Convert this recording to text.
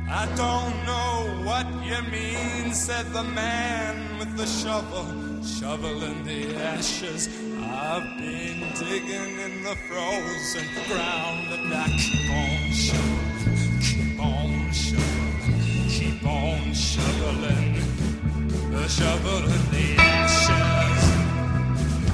I don't know what you mean, said the man with the shovel, shoveling the ashes. I've been digging in the frozen ground, and I keep on shoveling, keep on shoveling, keep on shoveling. The shovel